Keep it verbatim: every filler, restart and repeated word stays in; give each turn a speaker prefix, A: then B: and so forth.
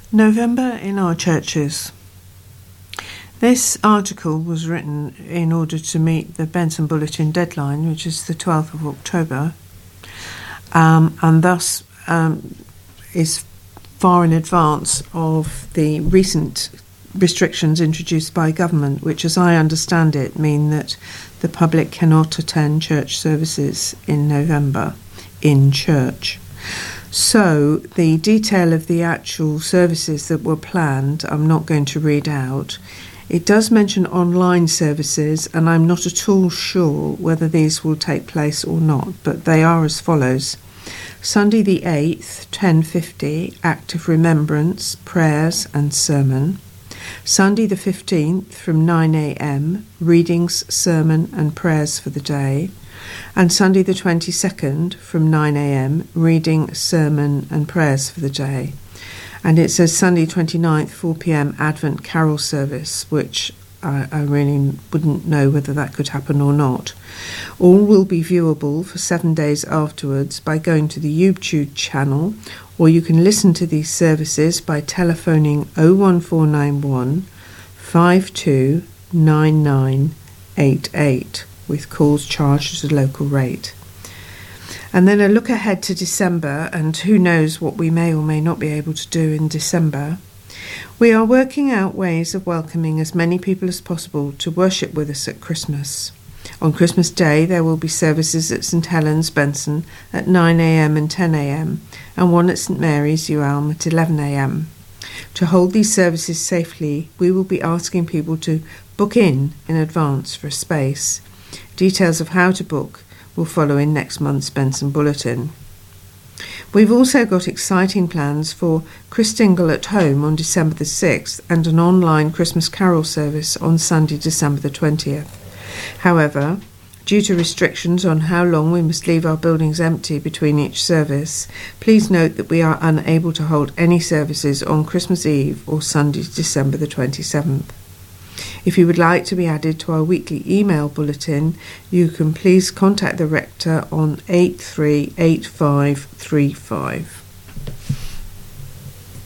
A: November in our churches. This article was written in order to meet the Benson Bulletin deadline, which is the twelfth of October, um, and thus um, is far in advance of the recent restrictions introduced by government, which, as I understand it, mean that the public cannot attend church services in November in church. So the detail of the actual services that were planned, I'm not going to read out. It does mention online services, and I'm not at all sure whether these will take place or not, but they are as follows. Sunday the eighth, ten fifty, Act of Remembrance, prayers and sermon. Sunday the fifteenth from nine a.m, readings, sermon and prayers for the day. And Sunday the twenty-second from nine a.m, reading, sermon and prayers for the day. And it says Sunday twenty-ninth, four p.m, Advent Carol service, which I, I really wouldn't know whether that could happen or not. All will be viewable for seven days afterwards by going to the YouTube channel, or you can listen to these services by telephoning oh one four nine one, five two nine nine eight eight, with calls charged at a local rate. And then a look ahead to December, and who knows what we may or may not be able to do in December. We are working out ways of welcoming as many people as possible to worship with us at Christmas. On Christmas Day there will be services at St Helens, Benson at nine a.m. and ten a.m, and one at St Mary's, Uelm at eleven a.m. To hold these services safely, we will be asking people to book in in advance for a space. Details of how to book will follow in next month's Benson Bulletin. We've also got exciting plans for Christingle at Home on December the sixth and an online Christmas Carol service on Sunday, December the twentieth. However, due to restrictions on how long we must leave our buildings empty between each service, please note that we are unable to hold any services on Christmas Eve or Sunday, December the twenty-seventh. If you would like to be added to our weekly email bulletin, you can please contact the Rector on eight three eight five three five.